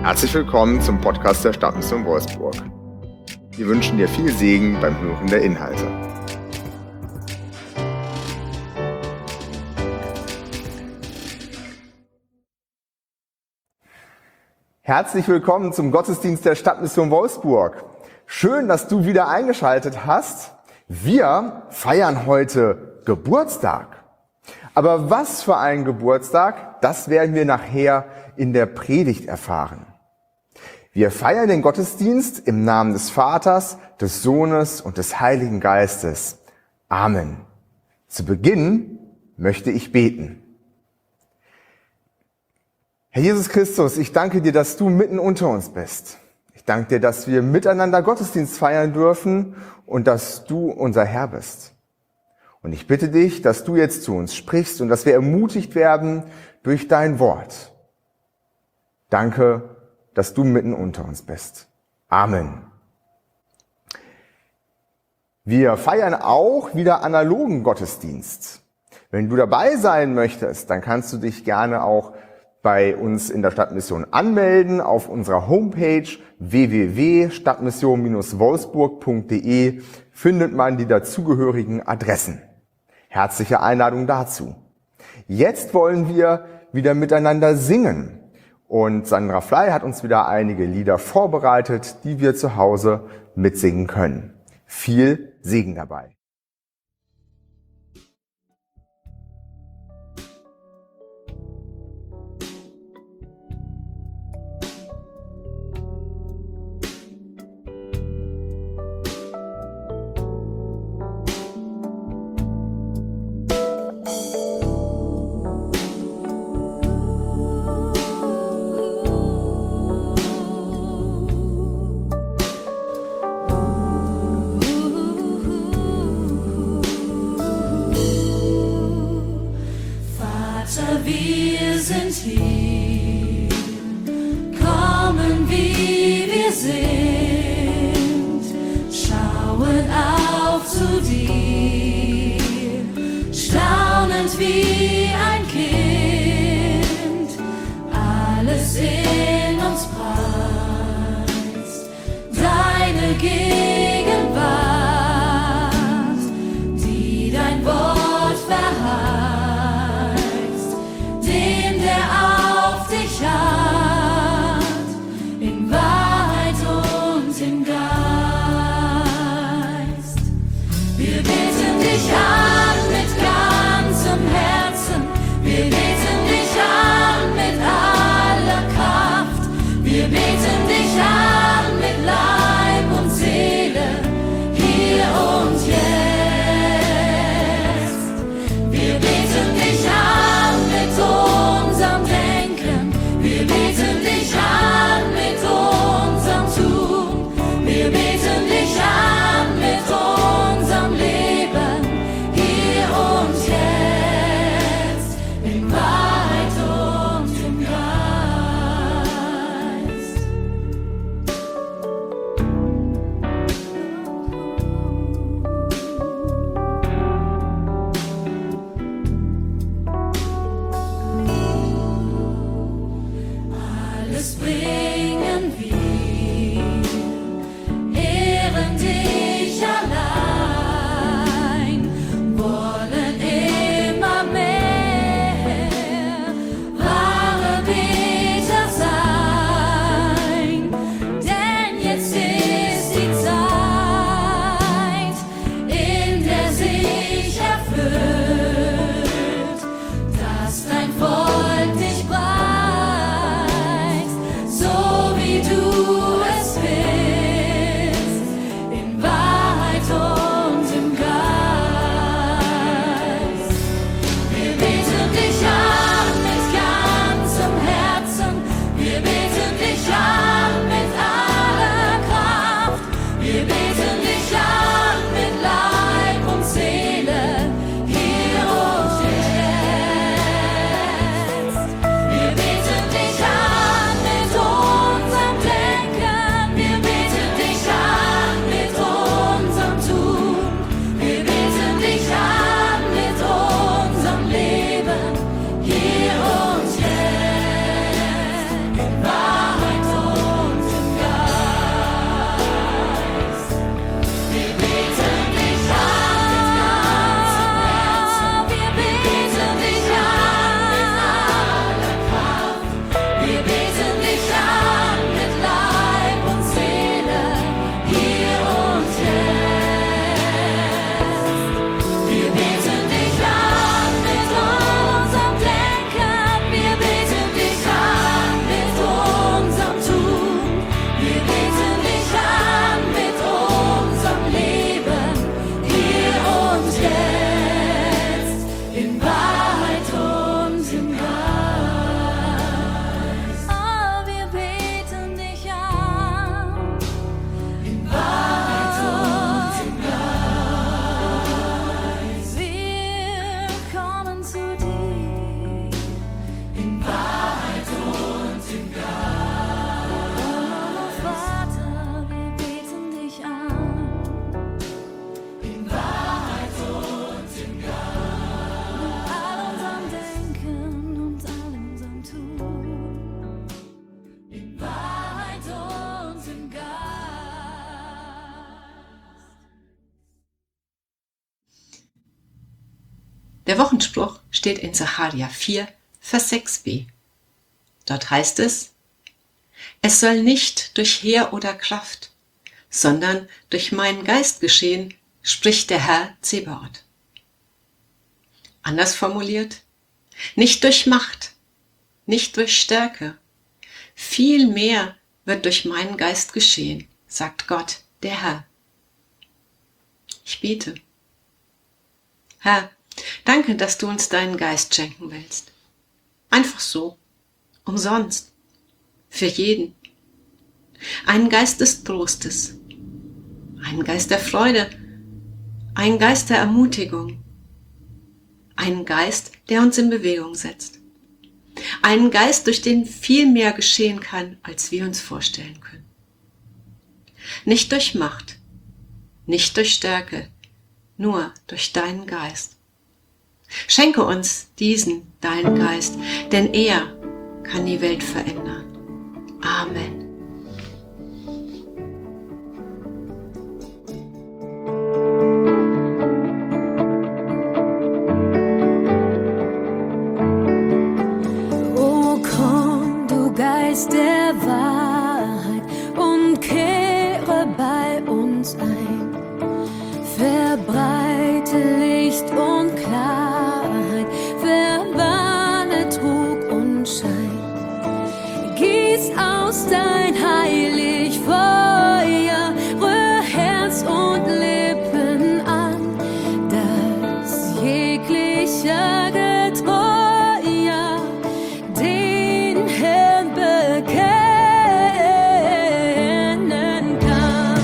Herzlich willkommen zum Podcast der Stadtmission Wolfsburg. Wir wünschen dir viel Segen beim Hören der Inhalte. Herzlich willkommen zum Gottesdienst der Stadtmission Wolfsburg. Schön, dass du wieder eingeschaltet hast. Wir feiern heute Geburtstag. Aber was für ein Geburtstag, das werden wir nachher in der Predigt erfahren. Wir feiern den Gottesdienst im Namen des Vaters, des Sohnes und des Heiligen Geistes. Amen. Zu Beginn möchte ich beten. Herr Jesus Christus, ich danke dir, dass du mitten unter uns bist. Ich danke dir, dass wir miteinander Gottesdienst feiern dürfen und dass du unser Herr bist. Und ich bitte dich, dass du jetzt zu uns sprichst und dass wir ermutigt werden durch dein Wort. Danke, dass du mitten unter uns bist. Amen. Wir feiern auch wieder analogen Gottesdienst. Wenn du dabei sein möchtest, dann kannst du dich gerne auch bei uns in der Stadtmission anmelden. Auf unserer Homepage www.stadtmission-wolfsburg.de findet man die dazugehörigen Adressen. Herzliche Einladung dazu. Jetzt wollen wir wieder miteinander singen. Und Sandra Fley hat uns wieder einige Lieder vorbereitet, die wir zu Hause mitsingen können. Viel Segen dabei. Wir sind hier, kommen wie wir sind, schauen auf zu dir, staunend wie ein Kind, alles in uns preist, deine Gegenwart, die dein Wort verheißt. In Wahrheit und im Geist. Wir beten dich an mit ganzem Herzen. Wir beten dich an mit aller Kraft. Wir beten dich an mit Leib und Seele. Der Wochenspruch steht in Sacharja 4, Vers 6b. Dort heißt es: Es soll nicht durch Heer oder Kraft, sondern durch meinen Geist geschehen, spricht der Herr Zebaoth. Anders formuliert: Nicht durch Macht, nicht durch Stärke, vielmehr wird durch meinen Geist geschehen, sagt Gott, der Herr. Ich bete. Herr, danke, dass du uns deinen Geist schenken willst. Einfach so, umsonst, für jeden. Einen Geist des Trostes, einen Geist der Freude, einen Geist der Ermutigung, einen Geist, der uns in Bewegung setzt. Einen Geist, durch den viel mehr geschehen kann, als wir uns vorstellen können. Nicht durch Macht, nicht durch Stärke, nur durch deinen Geist. Schenke uns diesen, deinen Geist, denn er kann die Welt verändern. Amen. Geist der Wahrheit und kehre bei uns ein. Verbreite Licht und Klarheit, verbanne Trug und Schein. Gieß aus dein heilig Feuer, rühr Herz und Lippen an, dass jeglicher Getreuer den Herrn bekennen kann.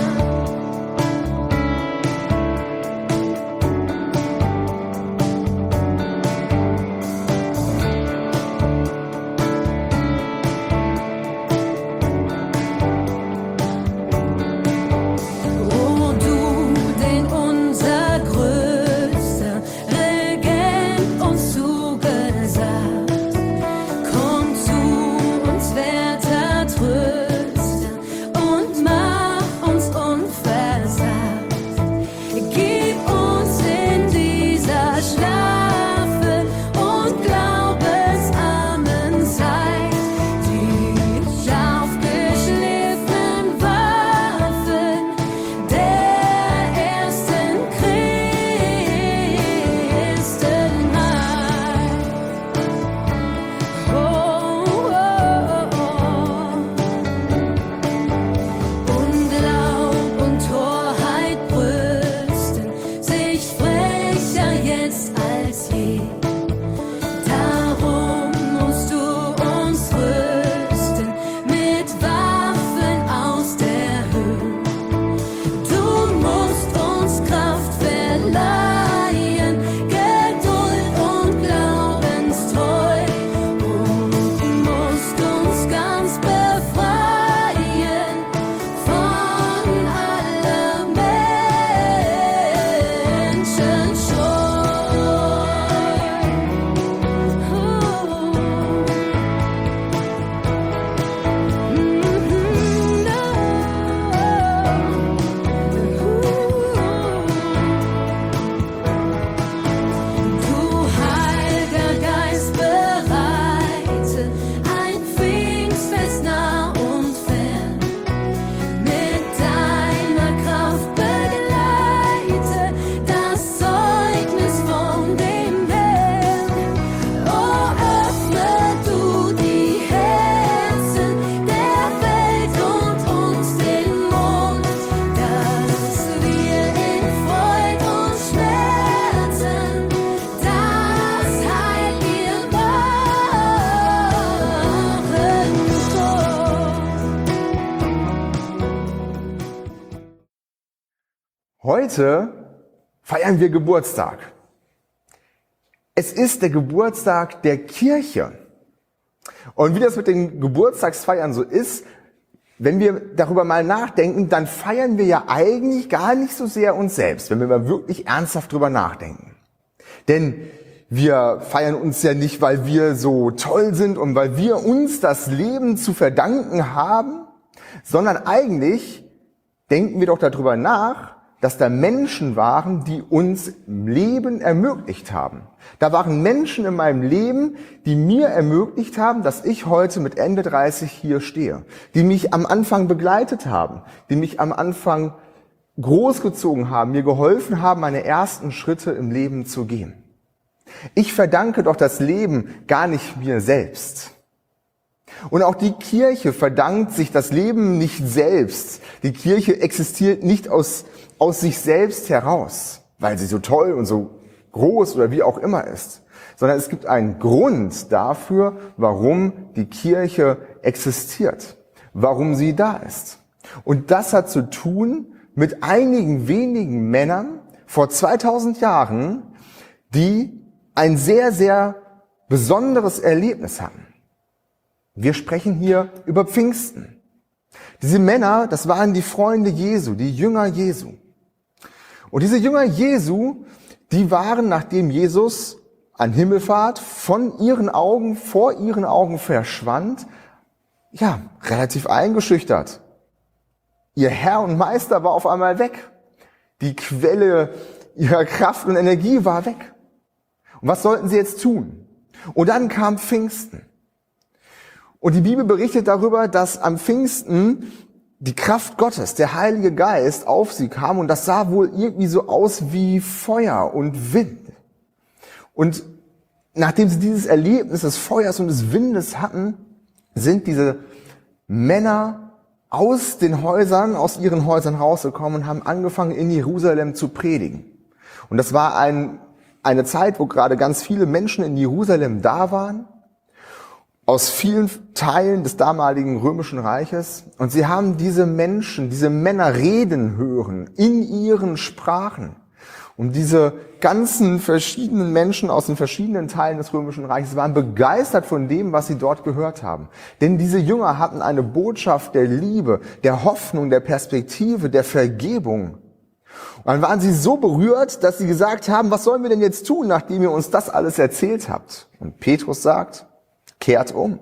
O du, den unser größter Regent uns zugesagt, komm zu uns, werter Tröster, und mach uns unversagt. Gib uns in dieser schlaffen und glaubensarmen Zeit die scharf geschliffenen Waffen der ersten Christenheit. Unglaub und Torheit brüsten sich frecher jetzt als je. Darum musst du uns rüsten mit Waffen aus der Höhe. Du musst uns Kraft verleihen, Geduld und Glaubenstreu, und musst uns ganz befreien von aller Du Heiliger Geist, bereite ein Pfingstfest nah und fern. Mit deiner Kraft begleite das Zeugnis von dem Herrn. Oh, öffne du die Herzen der Welt und uns den Mund, dass wir in Freud und Schmerzen das Heil dir machen sollen. Heute feiern wir Geburtstag. Es ist der Geburtstag der Kirche. Und wie das mit den Geburtstagsfeiern so ist, wenn wir darüber mal nachdenken, dann feiern wir ja eigentlich gar nicht so sehr uns selbst, wenn wir mal wirklich ernsthaft drüber nachdenken. Denn wir feiern uns ja nicht, weil wir so toll sind und weil wir uns das Leben zu verdanken haben, sondern eigentlich denken wir doch darüber nach, dass da Menschen waren, die uns Leben ermöglicht haben. Da waren Menschen in meinem Leben, die mir ermöglicht haben, dass ich heute mit Ende 30 hier stehe. Die mich am Anfang begleitet haben, die mich am Anfang großgezogen haben, mir geholfen haben, meine ersten Schritte im Leben zu gehen. Ich verdanke doch das Leben gar nicht mir selbst. Und auch die Kirche verdankt sich das Leben nicht selbst. Die Kirche existiert nicht aus sich selbst heraus, weil sie so toll und so groß oder wie auch immer ist, sondern es gibt einen Grund dafür, warum die Kirche existiert, warum sie da ist. Und das hat zu tun mit einigen wenigen Männern vor 2000 Jahren, die ein sehr, sehr besonderes Erlebnis hatten. Wir sprechen hier über Pfingsten. Diese Männer, das waren die Freunde Jesu, die Jünger Jesu. Und diese Jünger Jesu, die waren, nachdem Jesus an Himmelfahrt vor ihren Augen verschwand, ja, relativ eingeschüchtert. Ihr Herr und Meister war auf einmal weg. Die Quelle ihrer Kraft und Energie war weg. Und was sollten sie jetzt tun? Und dann kam Pfingsten. Und die Bibel berichtet darüber, dass am Pfingsten die Kraft Gottes, der Heilige Geist, auf sie kam. Und das sah wohl irgendwie so aus wie Feuer und Wind. Und nachdem sie dieses Erlebnis des Feuers und des Windes hatten, sind diese Männer aus ihren Häusern rausgekommen und haben angefangen, in Jerusalem zu predigen. Und das war eine Zeit, wo gerade ganz viele Menschen in Jerusalem da waren, aus vielen Teilen des damaligen Römischen Reiches. Und sie haben diese Männer reden hören in ihren Sprachen. Und diese ganzen verschiedenen Menschen aus den verschiedenen Teilen des Römischen Reiches waren begeistert von dem, was sie dort gehört haben. Denn diese Jünger hatten eine Botschaft der Liebe, der Hoffnung, der Perspektive, der Vergebung. Und dann waren sie so berührt, dass sie gesagt haben, was sollen wir denn jetzt tun, nachdem ihr uns das alles erzählt habt? Und Petrus sagt, kehrt um,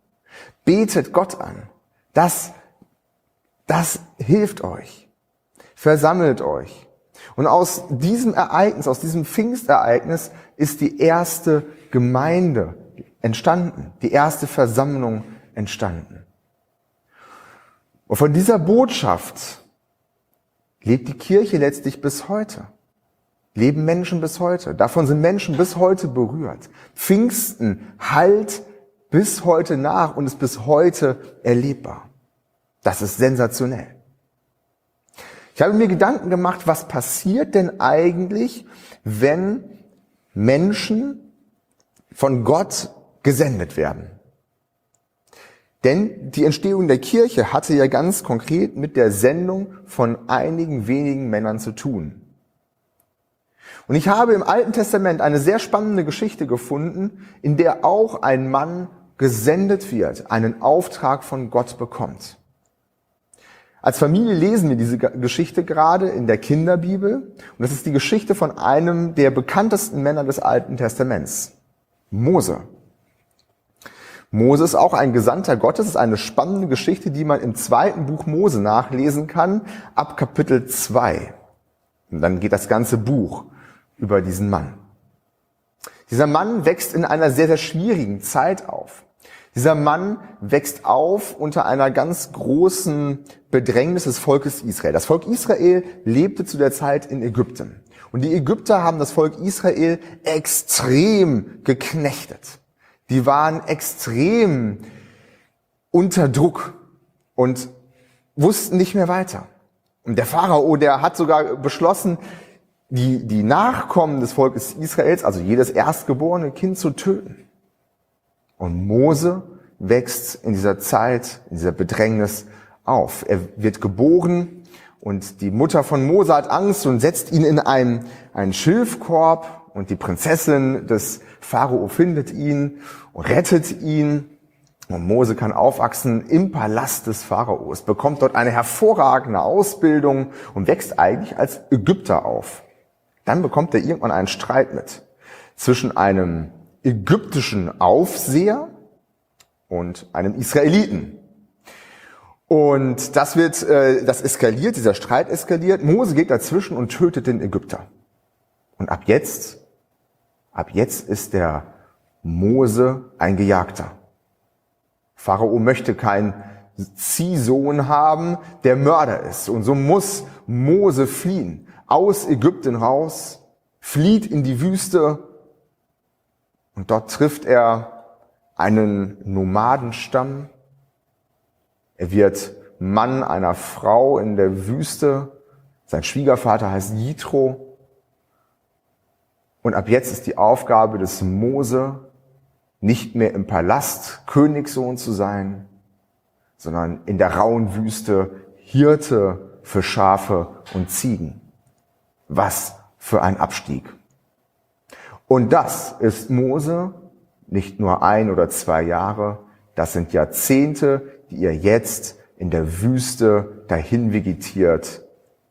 betet Gott an. Das hilft euch. Versammelt euch. Und aus diesem Ereignis, aus diesem Pfingstereignis ist die erste Gemeinde entstanden, die erste Versammlung entstanden. Und von dieser Botschaft lebt die Kirche letztlich bis heute. Leben Menschen bis heute. Davon sind Menschen bis heute berührt. Pfingsten hallt bis heute nach und ist bis heute erlebbar. Das ist sensationell. Ich habe mir Gedanken gemacht, was passiert denn eigentlich, wenn Menschen von Gott gesendet werden? Denn die Entstehung der Kirche hatte ja ganz konkret mit der Sendung von einigen wenigen Männern zu tun. Und ich habe im Alten Testament eine sehr spannende Geschichte gefunden, in der auch ein Mann gesendet wird, einen Auftrag von Gott bekommt. Als Familie lesen wir diese Geschichte gerade in der Kinderbibel. Und das ist die Geschichte von einem der bekanntesten Männer des Alten Testaments, Mose. Mose ist auch ein Gesandter Gottes. Es ist eine spannende Geschichte, die man im 2. Buch Mose nachlesen kann, ab Kapitel 2. Und dann geht das ganze Buch über diesen Mann. Dieser Mann wächst in einer sehr, sehr schwierigen Zeit auf. Dieser Mann wächst auf unter einer ganz großen Bedrängnis des Volkes Israel. Das Volk Israel lebte zu der Zeit in Ägypten. Und die Ägypter haben das Volk Israel extrem geknechtet. Die waren extrem unter Druck und wussten nicht mehr weiter. Und der Pharao, der hat sogar beschlossen, die Nachkommen des Volkes Israels, also jedes erstgeborene Kind, zu töten. Und Mose wächst in dieser Zeit, in dieser Bedrängnis auf. Er wird geboren und die Mutter von Mose hat Angst und setzt ihn in einen Schilfkorb und die Prinzessin des Pharao findet ihn und rettet ihn. Und Mose kann aufwachsen im Palast des Pharaos, bekommt dort eine hervorragende Ausbildung und wächst eigentlich als Ägypter auf. Dann bekommt er irgendwann einen Streit mit zwischen einem ägyptischen Aufseher und einem Israeliten. Und das eskaliert, dieser Streit eskaliert. Mose geht dazwischen und tötet den Ägypter. Und ab jetzt ist der Mose ein Gejagter. Pharao möchte keinen Ziehsohn haben, der Mörder ist. Und so muss Mose fliehen, aus Ägypten raus, flieht in die Wüste und dort trifft er einen Nomadenstamm. Er wird Mann einer Frau in der Wüste. Sein Schwiegervater heißt Jitro. Und ab jetzt ist die Aufgabe des Mose, nicht mehr im Palast Königssohn zu sein, sondern in der rauen Wüste Hirte für Schafe und Ziegen. Was für ein Abstieg. Und das ist Mose nicht nur 1 oder 2 Jahre, das sind Jahrzehnte, die er jetzt in der Wüste dahin vegetiert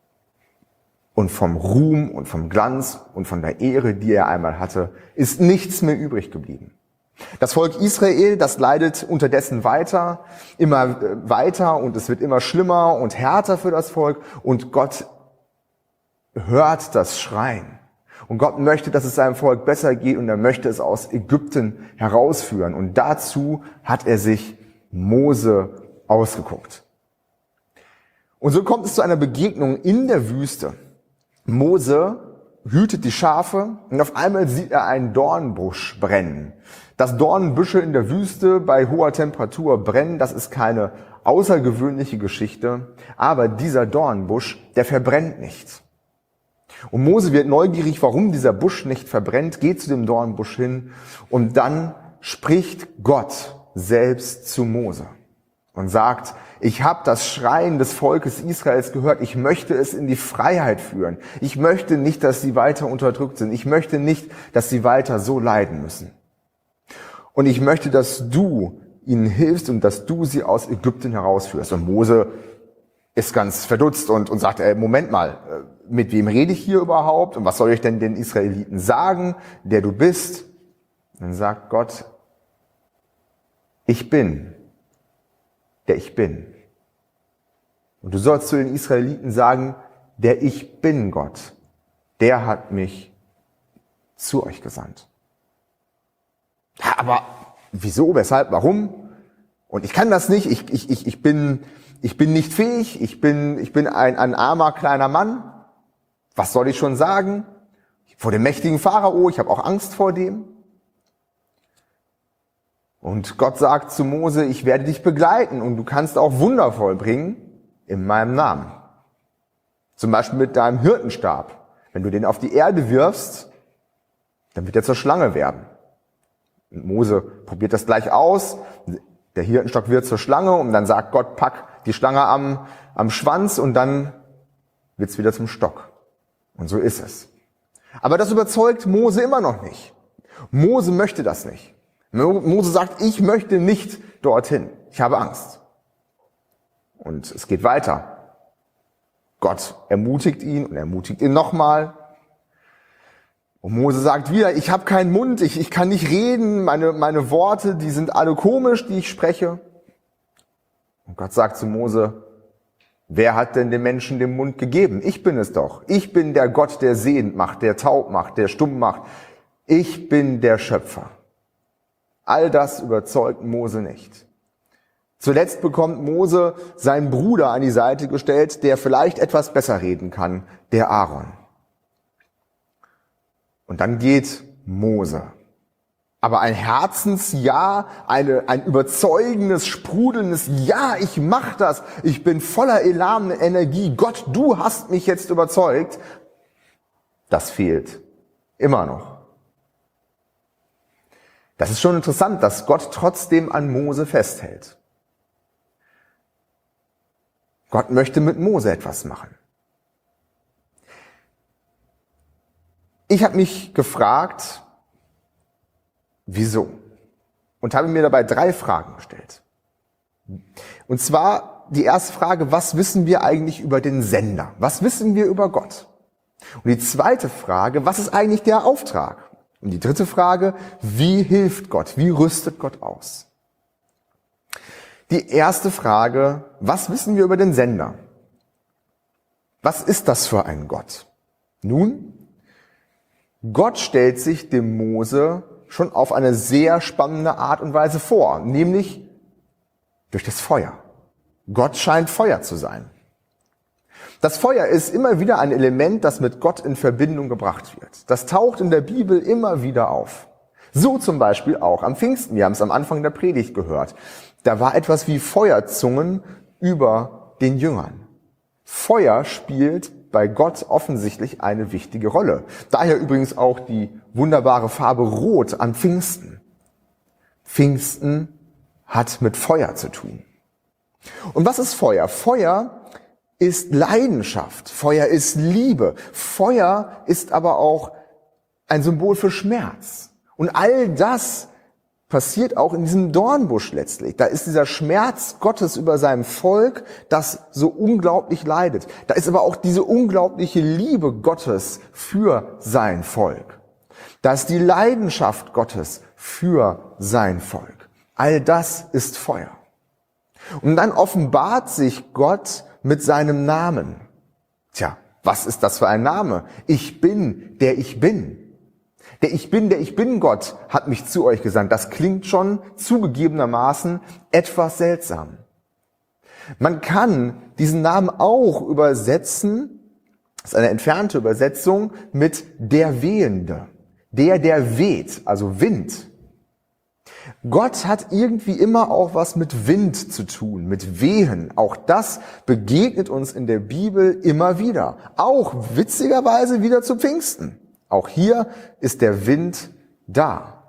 und vom Ruhm und vom Glanz und von der Ehre, die er einmal hatte, ist nichts mehr übrig geblieben. Das Volk Israel, das leidet unterdessen weiter, immer weiter und es wird immer schlimmer und härter für das Volk und Gott hört das Schreien. Und Gott möchte, dass es seinem Volk besser geht und er möchte es aus Ägypten herausführen. Und dazu hat er sich Mose ausgeguckt. Und so kommt es zu einer Begegnung in der Wüste. Mose hütet die Schafe und auf einmal sieht er einen Dornbusch brennen. Dass Dornbüsche in der Wüste bei hoher Temperatur brennen, das ist keine außergewöhnliche Geschichte, aber dieser Dornbusch, der verbrennt nicht. Und Mose wird neugierig, warum dieser Busch nicht verbrennt, geht zu dem Dornbusch hin und dann spricht Gott selbst zu Mose und sagt, ich habe das Schreien des Volkes Israels gehört, ich möchte es in die Freiheit führen. Ich möchte nicht, dass sie weiter unterdrückt sind. Ich möchte nicht, dass sie weiter so leiden müssen. Und ich möchte, dass du ihnen hilfst und dass du sie aus Ägypten herausführst. Und Mose ist ganz verdutzt und sagt, Moment mal, mit wem rede ich hier überhaupt? Und was soll ich denn den Israeliten sagen, der du bist? Und dann sagt Gott, ich bin, der ich bin. Und du sollst zu den Israeliten sagen, der ich bin Gott, der hat mich zu euch gesandt. Ja, aber wieso, weshalb, warum? Und ich kann das nicht, ich bin nicht fähig, ich bin ein armer kleiner Mann. Was soll ich schon sagen? Vor dem mächtigen Pharao, ich habe auch Angst vor dem. Und Gott sagt zu Mose, ich werde dich begleiten und du kannst auch Wunder vollbringen in meinem Namen. Zum Beispiel mit deinem Hirtenstab. Wenn du den auf die Erde wirfst, dann wird er zur Schlange werden. Und Mose probiert das gleich aus. Der Hirtenstock wird zur Schlange und dann sagt Gott, pack die Schlange am Schwanz und dann wird's wieder zum Stock. Und so ist es. Aber das überzeugt Mose immer noch nicht. Mose möchte das nicht. Mose sagt, ich möchte nicht dorthin. Ich habe Angst. Und es geht weiter. Gott ermutigt ihn und ermutigt ihn nochmal. Und Mose sagt wieder, ich habe keinen Mund, ich kann nicht reden, meine Worte, die sind alle komisch, die ich spreche. Und Gott sagt zu Mose, wer hat denn den Menschen den Mund gegeben? Ich bin es doch. Ich bin der Gott, der sehend macht, der taub macht, der stumm macht. Ich bin der Schöpfer. All das überzeugt Mose nicht. Zuletzt bekommt Mose seinen Bruder an die Seite gestellt, der vielleicht etwas besser reden kann, der Aaron. Und dann geht Mose. Aber ein Herzensja, ein überzeugendes, sprudelndes Ja, ich mach das, ich bin voller Elan, Energie, Gott, du hast mich jetzt überzeugt, das fehlt immer noch. Das ist schon interessant, dass Gott trotzdem an Mose festhält. Gott möchte mit Mose etwas machen. Ich habe mich gefragt, wieso? Und habe mir dabei 3 Fragen gestellt. Und zwar die erste Frage, was wissen wir eigentlich über den Sender? Was wissen wir über Gott? Und die zweite Frage, was ist eigentlich der Auftrag? Und die dritte Frage, wie hilft Gott? Wie rüstet Gott aus? Die erste Frage: Was wissen wir über den Sender? Was ist das für ein Gott? Nun, Gott stellt sich dem Mose schon auf eine sehr spannende Art und Weise vor, nämlich durch das Feuer. Gott scheint Feuer zu sein. Das Feuer ist immer wieder ein Element, das mit Gott in Verbindung gebracht wird. Das taucht in der Bibel immer wieder auf. So zum Beispiel auch am Pfingsten. Wir haben es am Anfang der Predigt gehört. Da war etwas wie Feuerzungen über den Jüngern. Feuer spielt bei Gott offensichtlich eine wichtige Rolle. Daher übrigens auch die wunderbare Farbe Rot an Pfingsten. Pfingsten hat mit Feuer zu tun. Und was ist Feuer? Feuer ist Leidenschaft. Feuer ist Liebe. Feuer ist aber auch ein Symbol für Schmerz. Und all das passiert auch in diesem Dornbusch letztlich. Da ist dieser Schmerz Gottes über seinem Volk, das so unglaublich leidet. Da ist aber auch diese unglaubliche Liebe Gottes für sein Volk. Da ist die Leidenschaft Gottes für sein Volk. All das ist Feuer. Und dann offenbart sich Gott mit seinem Namen. Tja, was ist das für ein Name? Ich bin, der ich bin. Der ich bin Gott hat mich zu euch gesandt. Das klingt schon zugegebenermaßen etwas seltsam. Man kann diesen Namen auch übersetzen, das ist eine entfernte Übersetzung, mit der Wehende. Der weht, also Wind. Gott hat irgendwie immer auch was mit Wind zu tun, mit Wehen. Auch das begegnet uns in der Bibel immer wieder. Auch witzigerweise wieder zu Pfingsten. Auch hier ist der Wind da.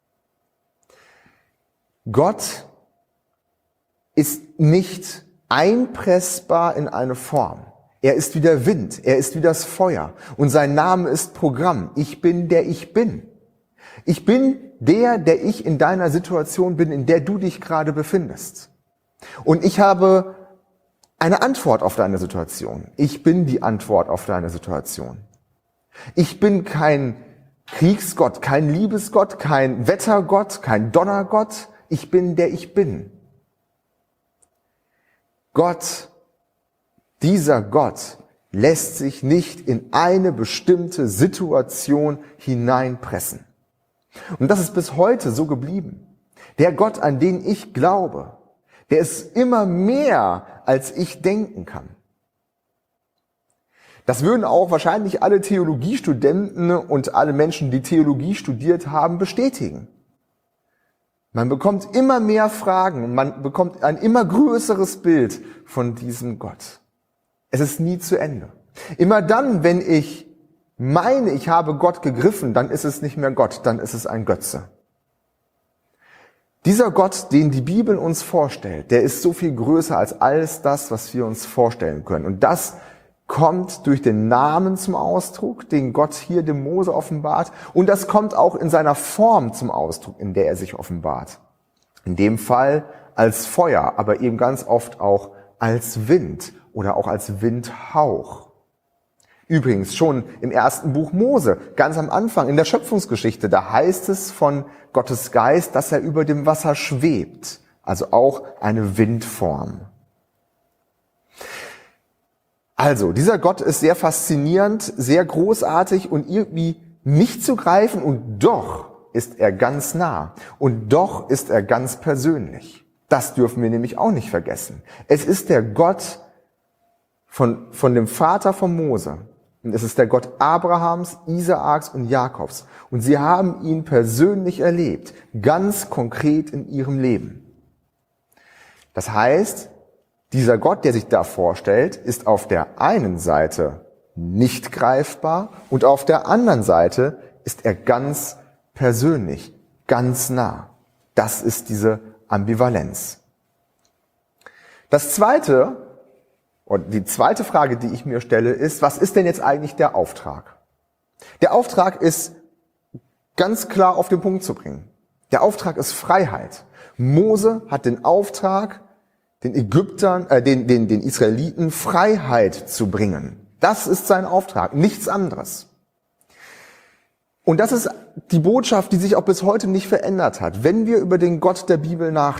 Gott ist nicht einpressbar in eine Form. Er ist wie der Wind, er ist wie das Feuer. Und sein Name ist Programm. Ich bin, der ich bin. Ich bin der ich in deiner Situation bin, in der du dich gerade befindest. Und ich habe eine Antwort auf deine Situation. Ich bin die Antwort auf deine Situation. Ich bin kein Kriegsgott, kein Liebesgott, kein Wettergott, kein Donnergott. Ich bin, der ich bin. Gott, dieser Gott, lässt sich nicht in eine bestimmte Situation hineinpressen. Und das ist bis heute so geblieben. Der Gott, an den ich glaube, der ist immer mehr, als ich denken kann. Das würden auch wahrscheinlich alle Theologiestudenten und alle Menschen, die Theologie studiert haben, bestätigen. Man bekommt immer mehr Fragen und man bekommt ein immer größeres Bild von diesem Gott. Es ist nie zu Ende. Immer dann, wenn ich meine, ich habe Gott gegriffen, dann ist es nicht mehr Gott, dann ist es ein Götze. Dieser Gott, den die Bibel uns vorstellt, der ist so viel größer als alles das, was wir uns vorstellen können. Und das kommt durch den Namen zum Ausdruck, den Gott hier dem Mose offenbart. Und das kommt auch in seiner Form zum Ausdruck, in der er sich offenbart. In dem Fall als Feuer, aber eben ganz oft auch als Wind oder auch als Windhauch. Übrigens schon im ersten Buch Mose, ganz am Anfang in der Schöpfungsgeschichte, da heißt es von Gottes Geist, dass er über dem Wasser schwebt. Also auch eine Windform. Also, dieser Gott ist sehr faszinierend, sehr großartig und irgendwie nicht zu greifen und doch ist er ganz nah und doch ist er ganz persönlich. Das dürfen wir nämlich auch nicht vergessen. Es ist der Gott von dem Vater von Mose. Und es ist der Gott Abrahams, Isaaks und Jakobs. Und sie haben ihn persönlich erlebt, ganz konkret in ihrem Leben. Das heißt, dieser Gott, der sich da vorstellt, ist auf der einen Seite nicht greifbar und auf der anderen Seite ist er ganz persönlich, ganz nah. Das ist diese Ambivalenz. Das zweite, und die zweite Frage, die ich mir stelle, ist, was ist denn jetzt eigentlich der Auftrag? Der Auftrag ist ganz klar auf den Punkt zu bringen. Der Auftrag ist Freiheit. Mose hat den Auftrag, den den Israeliten Freiheit zu bringen. Das ist sein Auftrag, nichts anderes. Und das ist die Botschaft, die sich auch bis heute nicht verändert hat. Wenn wir über den Gott der Bibel nachdenken,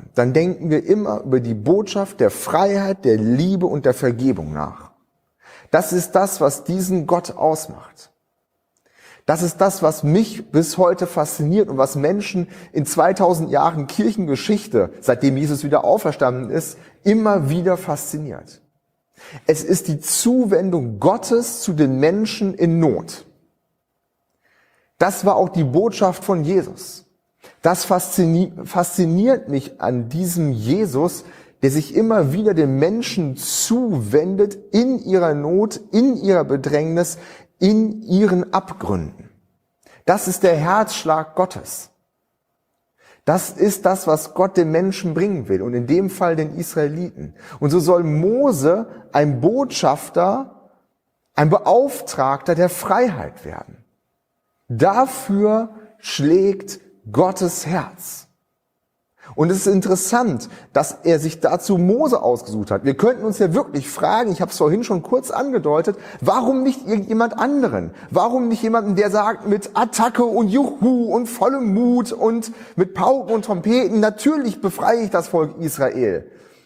dann denken wir immer über die Botschaft der Freiheit, der Liebe und der Vergebung nach. Das ist das, was diesen Gott ausmacht. Das ist das, was mich bis heute fasziniert und was Menschen in 2000 Jahren Kirchengeschichte, seitdem Jesus wieder auferstanden ist, immer wieder fasziniert. Es ist die Zuwendung Gottes zu den Menschen in Not. Das war auch die Botschaft von Jesus. Das fasziniert mich an diesem Jesus, der sich immer wieder den Menschen zuwendet in ihrer Not, in ihrer Bedrängnis, in ihren Abgründen. Das ist der Herzschlag Gottes. Das ist das, was Gott den Menschen bringen will und in dem Fall den Israeliten. Und so soll Mose ein Botschafter, ein Beauftragter der Freiheit werden. Dafür schlägt Gottes Herz. Und es ist interessant, dass er sich dazu Mose ausgesucht hat. Wir könnten uns ja wirklich fragen, ich habe es vorhin schon kurz angedeutet, warum nicht irgendjemand anderen? Warum nicht jemanden, der sagt mit Attacke und Juhu und vollem Mut und mit Pauken und Trompeten, natürlich befreie ich das Volk Israel.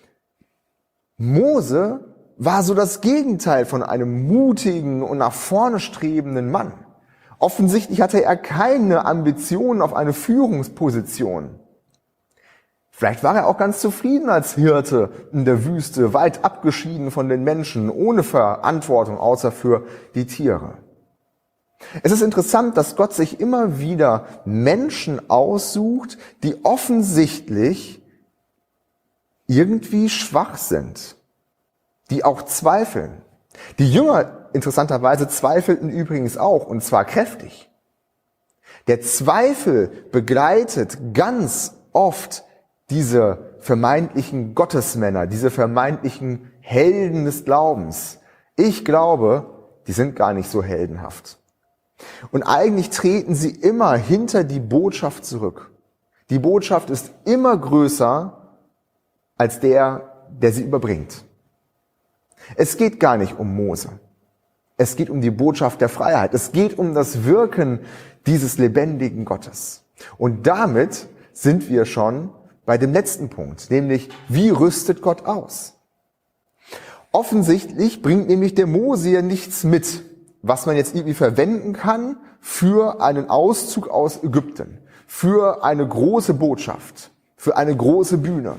Mose war so das Gegenteil von einem mutigen und nach vorne strebenden Mann. Offensichtlich hatte er keine Ambitionen auf eine Führungsposition. Vielleicht war er auch ganz zufrieden als Hirte in der Wüste, weit abgeschieden von den Menschen, ohne Verantwortung außer für die Tiere. Es ist interessant, dass Gott sich immer wieder Menschen aussucht, die offensichtlich irgendwie schwach sind, die auch zweifeln. Die Jünger, interessanterweise, zweifelten übrigens auch, und zwar kräftig. Der Zweifel begleitet ganz oft diese vermeintlichen Gottesmänner, diese vermeintlichen Helden des Glaubens. Ich glaube, die sind gar nicht so heldenhaft. Und eigentlich treten sie immer hinter die Botschaft zurück. Die Botschaft ist immer größer als der sie überbringt. Es geht gar nicht um Mose. Es geht um die Botschaft der Freiheit. Es geht um das Wirken dieses lebendigen Gottes. Und damit sind wir schon bei dem letzten Punkt, nämlich wie rüstet Gott aus? Offensichtlich bringt nämlich der Mose ja nichts mit, was man jetzt irgendwie verwenden kann für einen Auszug aus Ägypten, für eine große Botschaft, für eine große Bühne.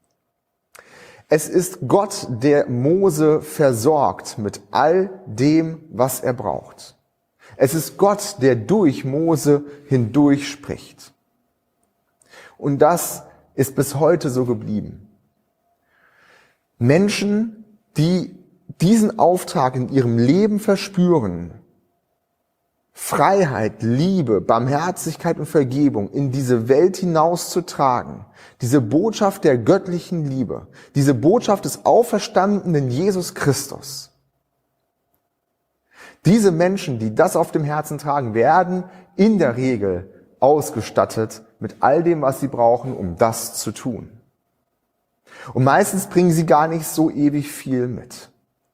Es ist Gott, der Mose versorgt mit all dem, was er braucht. Es ist Gott, der durch Mose hindurch spricht. Und das ist bis heute so geblieben. Menschen, die diesen Auftrag in ihrem Leben verspüren, Freiheit, Liebe, Barmherzigkeit und Vergebung in diese Welt hinauszutragen, diese Botschaft der göttlichen Liebe, diese Botschaft des auferstandenen Jesus Christus. Diese Menschen, die das auf dem Herzen tragen, werden in der Regel ausgestattet mit all dem, was sie brauchen, um das zu tun. Und meistens bringen sie gar nicht so ewig viel mit.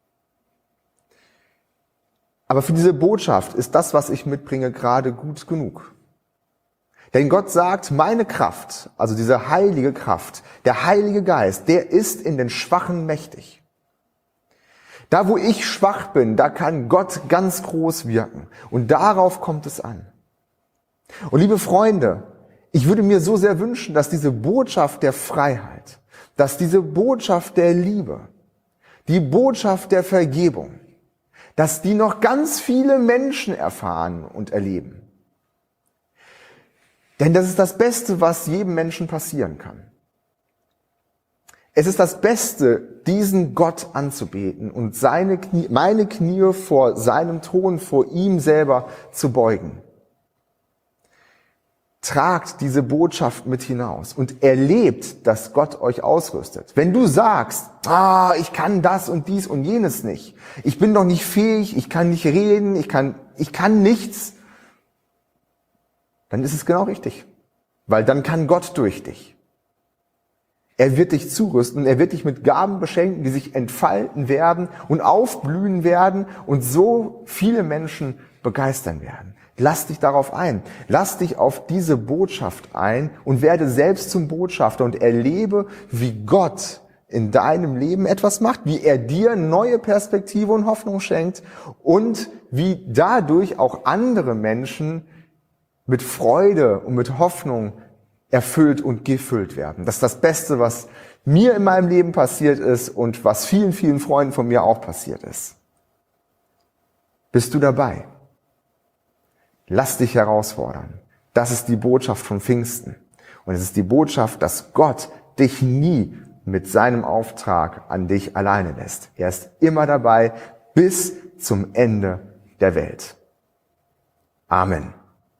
Aber für diese Botschaft ist das, was ich mitbringe, gerade gut genug. Denn Gott sagt, meine Kraft, also diese heilige Kraft, der Heilige Geist, der ist in den Schwachen mächtig. Da, wo ich schwach bin, da kann Gott ganz groß wirken. Und darauf kommt es an. Und liebe Freunde, ich würde mir so sehr wünschen, dass diese Botschaft der Freiheit, dass diese Botschaft der Liebe, die Botschaft der Vergebung, dass die noch ganz viele Menschen erfahren und erleben. Denn das ist das Beste, was jedem Menschen passieren kann. Es ist das Beste, diesen Gott anzubeten und meine Knie vor seinem Thron, vor ihm selber zu beugen. Tragt diese Botschaft mit hinaus und erlebt, dass Gott euch ausrüstet. Wenn du sagst, ich kann das und dies und jenes nicht, ich bin doch nicht fähig, ich kann nicht reden, ich kann nichts, dann ist es genau richtig, weil dann kann Gott durch dich. Er wird dich zurüsten, er wird dich mit Gaben beschenken, die sich entfalten werden und aufblühen werden und so viele Menschen begeistern werden. Lass dich darauf ein. Lass dich auf diese Botschaft ein und werde selbst zum Botschafter und erlebe, wie Gott in deinem Leben etwas macht, wie er dir neue Perspektive und Hoffnung schenkt und wie dadurch auch andere Menschen mit Freude und mit Hoffnung erfüllt und gefüllt werden. Das ist das Beste, was mir in meinem Leben passiert ist und was vielen, vielen Freunden von mir auch passiert ist. Bist du dabei? Lass dich herausfordern. Das ist die Botschaft von Pfingsten. Und es ist die Botschaft, dass Gott dich nie mit seinem Auftrag an dich alleine lässt. Er ist immer dabei bis zum Ende der Welt. Amen.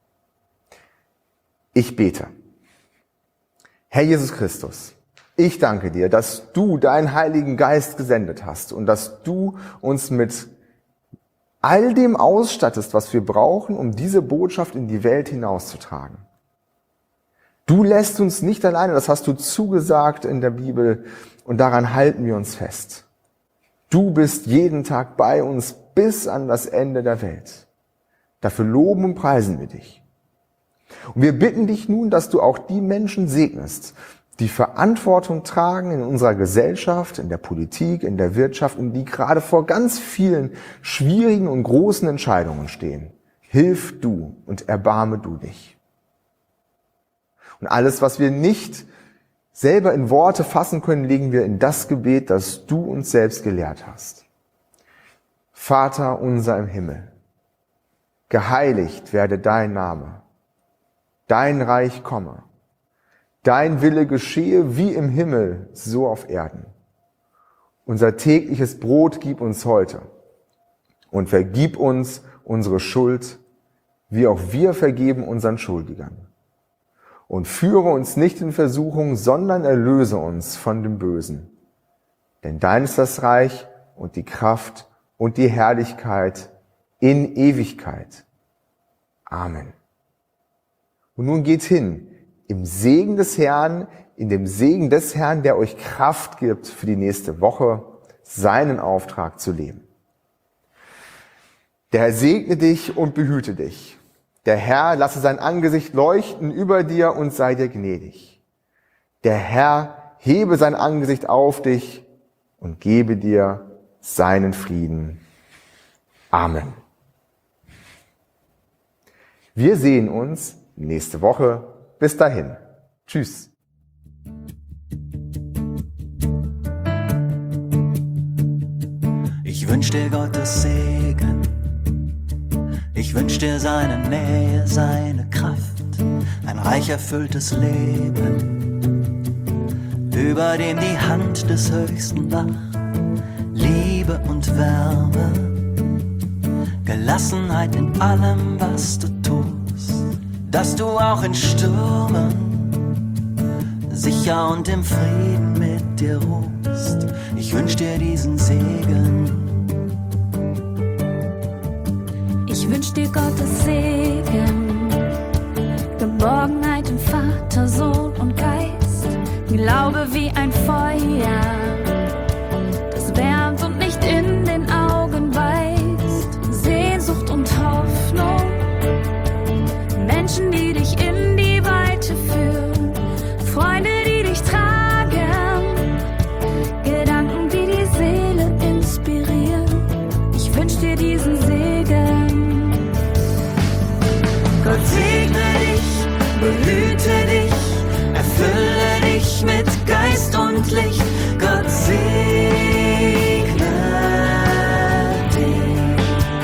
Ich bete. Herr Jesus Christus, ich danke dir, dass du deinen Heiligen Geist gesendet hast und dass du uns mit all dem ausstattest, was wir brauchen, um diese Botschaft in die Welt hinauszutragen. Du lässt uns nicht alleine, das hast du zugesagt in der Bibel und daran halten wir uns fest. Du bist jeden Tag bei uns bis an das Ende der Welt. Dafür loben und preisen wir dich. Und wir bitten dich nun, dass du auch die Menschen segnest, die Verantwortung tragen in unserer Gesellschaft, in der Politik, in der Wirtschaft und die gerade vor ganz vielen schwierigen und großen Entscheidungen stehen. Hilf du und erbarme du dich. Und alles, was wir nicht selber in Worte fassen können, legen wir in das Gebet, das du uns selbst gelehrt hast. Vater unser im Himmel, geheiligt werde dein Name, dein Reich komme. Dein Wille geschehe wie im Himmel, so auf Erden. Unser tägliches Brot gib uns heute und vergib uns unsere Schuld, wie auch wir vergeben unseren Schuldigern. Und führe uns nicht in Versuchung, sondern erlöse uns von dem Bösen. Denn dein ist das Reich und die Kraft und die Herrlichkeit in Ewigkeit. Amen. Und nun geht hin, im Segen des Herrn, in dem Segen des Herrn, der euch Kraft gibt, für die nächste Woche seinen Auftrag zu leben. Der Herr segne dich und behüte dich. Der Herr lasse sein Angesicht leuchten über dir und sei dir gnädig. Der Herr hebe sein Angesicht auf dich und gebe dir seinen Frieden. Amen. Wir sehen uns nächste Woche. Bis dahin. Tschüss. Ich wünsch dir Gottes Segen. Ich wünsch dir seine Nähe, seine Kraft, ein reich erfülltes Leben, über dem die Hand des Höchsten wacht, Liebe und Wärme, Gelassenheit in allem, was du tust, dass du auch in Stürmen sicher und im Frieden mit dir ruhst. Ich wünsch dir diesen Segen. Ich wünsch dir Gottes Segen, Geborgenheit im Vater, Sohn und Geist, Glaube wie ein Feuer, das wärmt und nicht in den Augen beißt, Sehnsucht und Hoffnung, Menschen, die dich in die Weite führen, Freunde, die dich tragen, Gedanken, die die Seele inspirieren. Ich wünsch dir diesen Segen. Gott segne dich, behüte dich, erfülle dich mit Geist und Licht. Gott segne dich.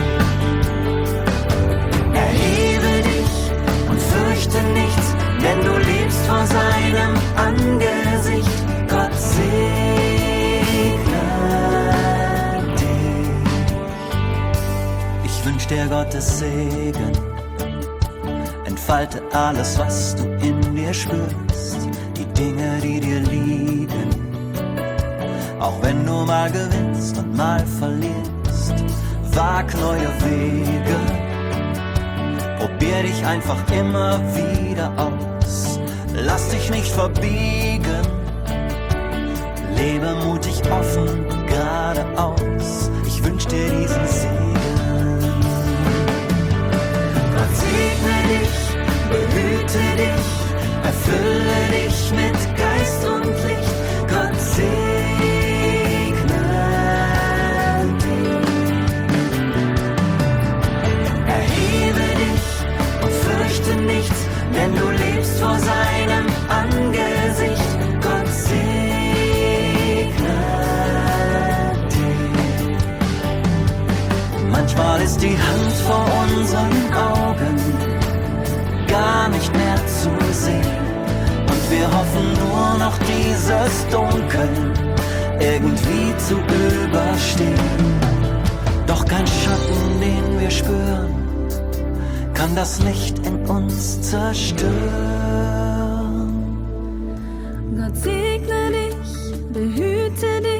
Erhebe dich und fürchte nichts, denn du lebst vor seinem Angesicht. Gott segne dich. Ich wünsch dir Gottes Segen. Entfalte alles, was du in dir spürst, die Dinge, die dir liegen. Auch wenn du mal gewinnst und mal verlierst, wag neue Wege. Probier dich einfach immer wieder aus. Lass dich nicht verbiegen. Lebe mutig, offen, geradeaus. Ich wünsch dir diesen Segen. Gott nur noch dieses Dunkel irgendwie zu überstehen. Doch kein Schatten, den wir spüren, kann das Licht in uns zerstören. Gott segne dich, behüte dich.